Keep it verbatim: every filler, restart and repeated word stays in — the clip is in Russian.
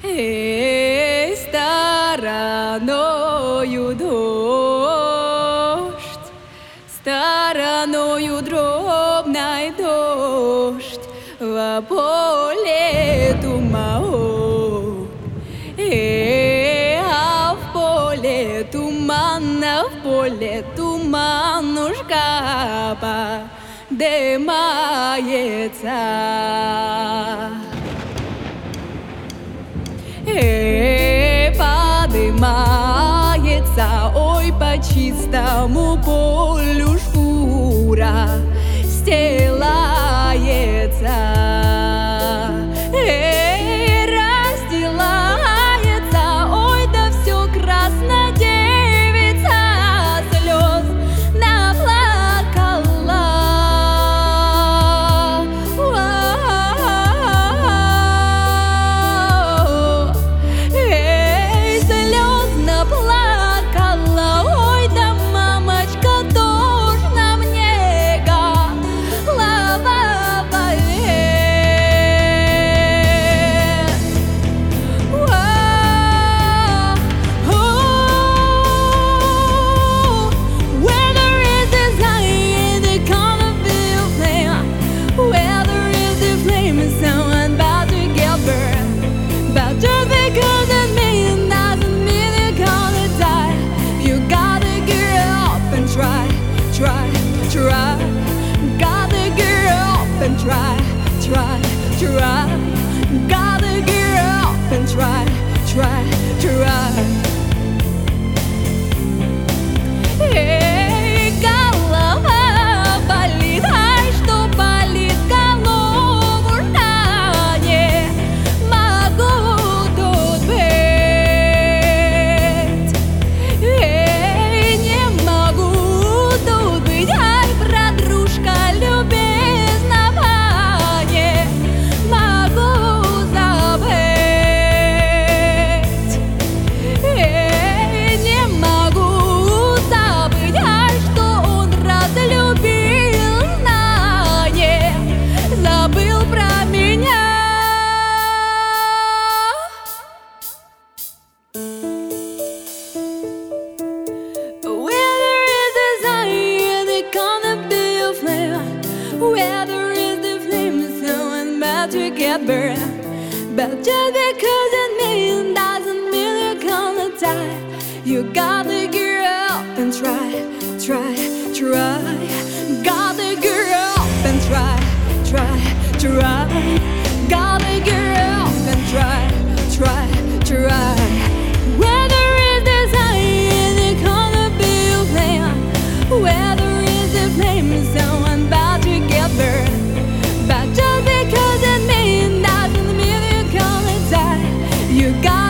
Эй, стороною дождь, стороною дробный дождь, в поле туман. Эй, а в поле туман, а в поле туманушка подымается. Эй, подымается, ой, по чистому полю шкура стелается. Эй, расстилается, ой, да все красно девица слез наплакала. Try, gotta get up and try, try, try. Gotta get up and try, try, try. Эй, голова болит, ай, что болит, голову не могу тут быть. Эй, не могу тут быть. Where there is the flame, it's so bad to get burned. But just because it means doesn't mean you're gonna die. You gotta get up and try, try, try. Gotta get up and try, try, try. Gotta get up and try, try, try. Where there is desire, there's gonna be a flame. Where there is the flame, it's so bad to get burned. But just because it means doesn't mean you're gonna die. You got